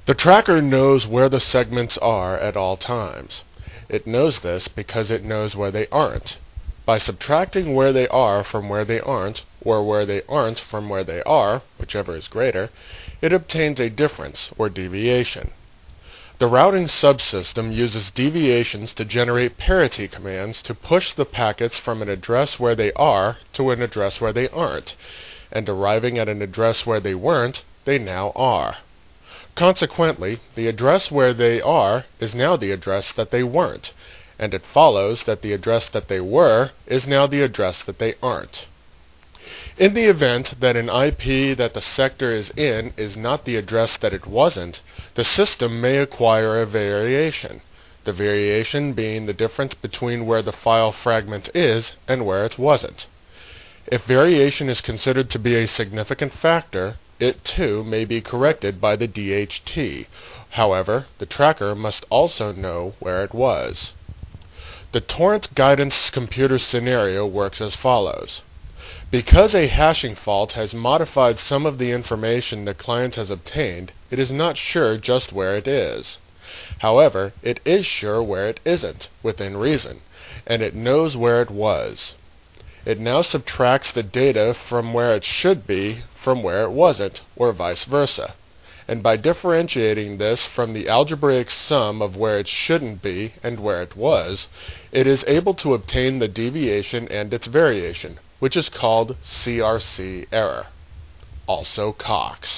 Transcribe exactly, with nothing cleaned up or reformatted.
The tracker knows where the segments are at all times. It knows this because it knows where they aren't. By subtracting where they are from where they aren't, or where they aren't from where they are, whichever is greater, it obtains a difference, or deviation. The routing subsystem uses deviations to generate parity commands to push the packets from an address where they are to an address where they aren't, and arriving at an address where they weren't, they now are. Consequently, the address where they are is now the address that they weren't, and it follows that the address that they were is now the address that they aren't. In the event that an I P that the sector is in is not the address that it wasn't, the system may acquire a variation, the variation being the difference between where the file fragment is and where it wasn't. If variation is considered to be a significant factor, it too may be corrected by the D H T. However, the tracker must also know where it was. The torrent guidance computer scenario works as follows. Because a hashing fault has modified some of the information the client has obtained, it is not sure just where it is. However, it is sure where it isn't, within reason, and it knows where it was. It now subtracts the data from where it should be from where it wasn't, or vice versa. And by differentiating this from the algebraic sum of where it shouldn't be and where it was, it is able to obtain the deviation and its variation, which is called C R C error, also Cox.